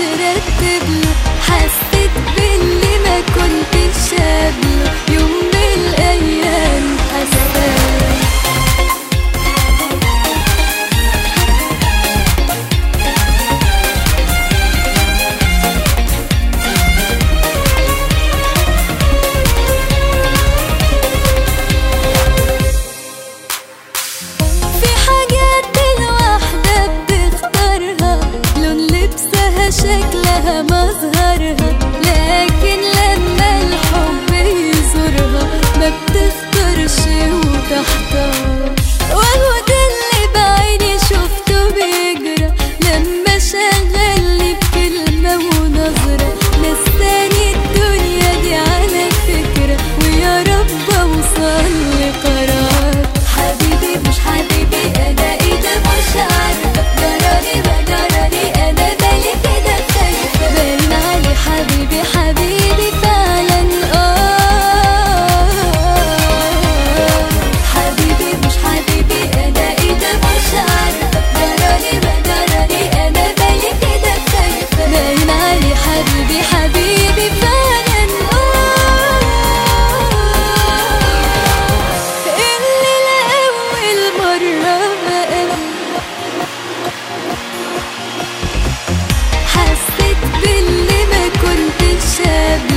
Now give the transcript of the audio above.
رتبله، حسيت باللي ما كنتش قبله يوم من الأيام حسيت. شكلها مظهرها، لكن لما الحب يزورها ما بتختارش وتحتار. وهو ده اللي بعيني شفته بيجرى لما شغلني بكلمة ونظرة، نساني الدنيا دي على فكرة، ويا رب اوصل لقرار. حبيبي مش حبيبي انا ايه ده مش عارفة، جرالي ما جرالي انا بالي كده خايفة، باين علي حبيبي حبيبي فعلا. حبيبي مش حبيبي انا ايه ده مش عارفة، جرالي ما جرالي انا بالي كده خايفة، باين علي حبيبي حبيبي فعلا. الليلة أول مرة بقى حسيت باللي ما كنتش قبله